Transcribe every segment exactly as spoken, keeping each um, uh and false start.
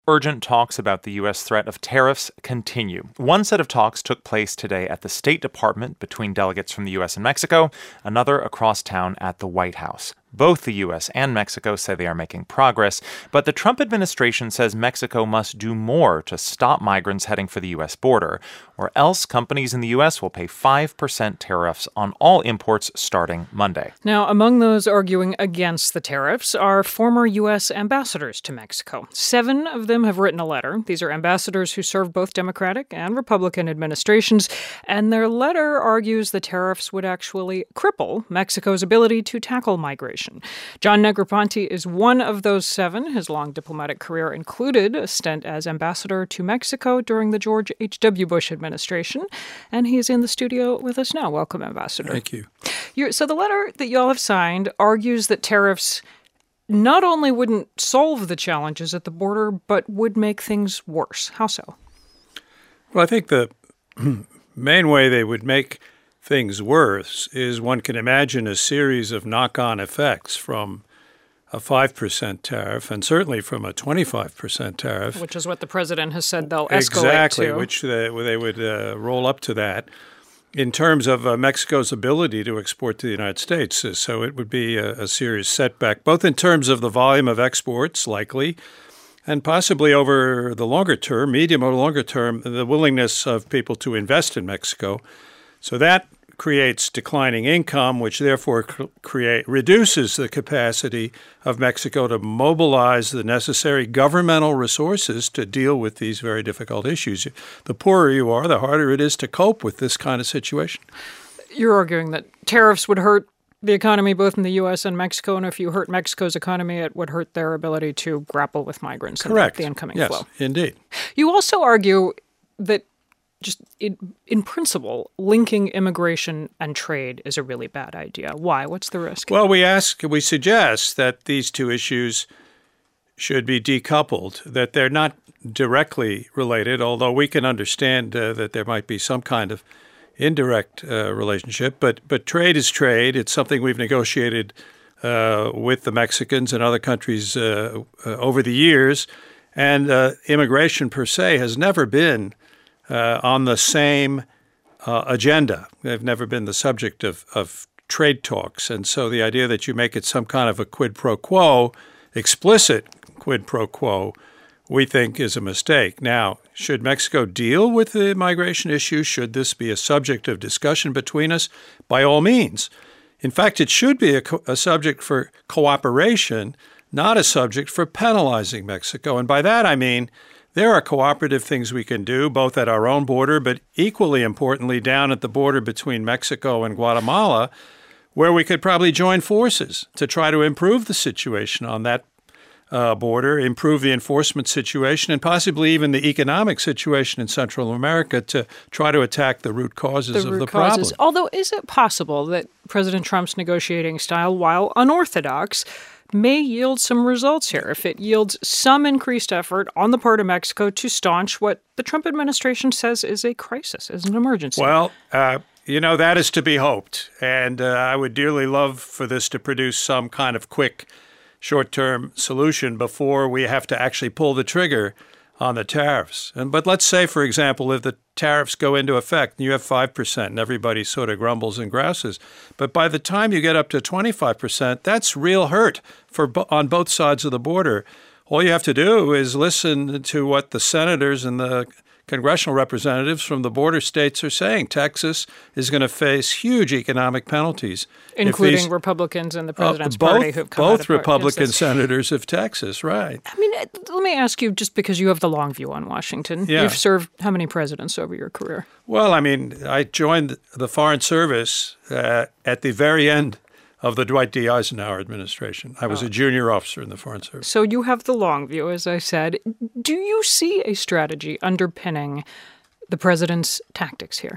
Urgent talks about the U S threat of tariffs continue. One set of talks took place today at the State Department between delegates from the U S and Mexico, another across town at the White House. Both the U S and Mexico say they are making progress, but the Trump administration says Mexico must do more to stop migrants heading for the U S border, or else companies in the U S will pay five percent tariffs on all imports starting Monday. Now, among those arguing against the tariffs are former U S ambassadors to Mexico. Seven of them have written a letter. These are ambassadors who served both Democratic and Republican administrations, and their letter argues the tariffs would actually cripple Mexico's ability to tackle migration. John Negroponte is one of those seven. His long diplomatic career included a stint as ambassador to Mexico during the George H W. Bush administration, and he is in the studio with us now. Welcome, Ambassador. Thank you. You're, so the letter that y'all have signed argues that tariffs not only wouldn't solve the challenges at the border, but would make things worse. How so? Well, I think the main way they would make things worse is one can imagine a series of knock-on effects from a five percent tariff and certainly from a twenty-five percent tariff. Which is what the president has said they'll escalate exactly, to. which they, they would uh, roll up to that in terms of uh, Mexico's ability to export to the United States. So it would be a, a serious setback, both in terms of the volume of exports, likely, and possibly over the longer term, medium or longer term, the willingness of people to invest in Mexico. So that creates declining income, which therefore create reduces the capacity of Mexico to mobilize the necessary governmental resources to deal with these very difficult issues. The poorer you are, the harder it is to cope with this kind of situation. You're arguing that tariffs would hurt the economy both in the U S and Mexico, and if you hurt Mexico's economy, it would hurt their ability to grapple with migrants Correct. and the incoming yes, flow. Indeed. You also argue that just in, in principle, linking immigration and trade is a really bad idea. Why? What's the risk? Well, we ask, we suggest that these two issues should be decoupled, that they're not directly related, although we can understand uh, that there might be some kind of indirect uh, relationship. But but trade is trade. It's something we've negotiated uh, with the Mexicans and other countries uh, uh, over the years. And uh, immigration per se has never been Uh, on the same uh, agenda. They've never been the subject of, of trade talks. And so the idea that you make it some kind of a quid pro quo, explicit quid pro quo, we think is a mistake. Now, should Mexico deal with the migration issue? Should this be a subject of discussion between us? By all means. In fact, it should be a, co- a subject for cooperation, not a subject for penalizing Mexico. And by that I mean there are cooperative things we can do, both at our own border, but equally importantly down at the border between Mexico and Guatemala, where we could probably join forces to try to improve the situation on that uh, border, improve the enforcement situation, and possibly even the economic situation in Central America to try to attack the root causes the of root the causes. problem. Although, is it possible that President Trump's negotiating style, while unorthodox, may yield some results here if it yields some increased effort on the part of Mexico to staunch what the Trump administration says is a crisis, is an emergency? Well, uh, you know, that is to be hoped. And uh, I would dearly love for this to produce some kind of quick, short-term solution before we have to actually pull the trigger on the tariffs. And But let's say, for example, if the tariffs go into effect and you have five percent and everybody sort of grumbles and grouses. But by the time you get up to twenty-five percent, that's real hurt for on both sides of the border. All you have to do is listen to what the senators and the congressional representatives from the border states are saying. Texas is going to face huge economic penalties. Including these, Republicans in the president's uh, both, party who've come Both out of Republican this. senators of Texas, right. I mean, let me ask you, just because you have the long view on Washington, yeah. You've served how many presidents over your career? Well, I mean, I joined the Foreign Service uh, at the very end of the Dwight D. Eisenhower administration. I was oh. a junior officer in the Foreign Service. So you have the long view, as I said. Do you see a strategy underpinning the president's tactics here?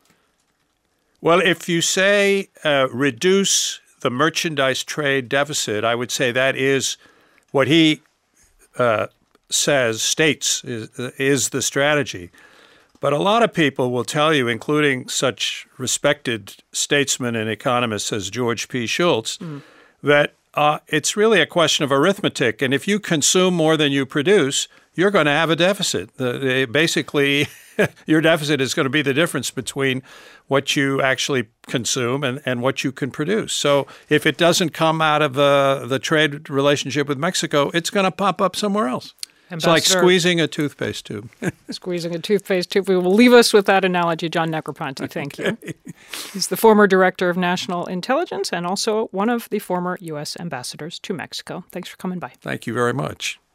Well, if you say uh, reduce the merchandise trade deficit, I would say that is what he uh, says, states, is, is the strategy. But a lot of people will tell you, including such respected statesmen and economists as George P. Schultz, mm. that uh, it's really a question of arithmetic. And if you consume more than you produce, you're going to have a deficit. The, basically, your deficit is going to be the difference between what you actually consume and, and what you can produce. So if it doesn't come out of uh, the trade relationship with Mexico, it's going to pop up somewhere else. Ambassador, it's like squeezing a toothpaste tube. Squeezing a toothpaste tube. We will leave us with that analogy, John Negroponte. Thank okay. you. He's the former director of national intelligence and also one of the former U S ambassadors to Mexico. Thanks for coming by. Thank you very much.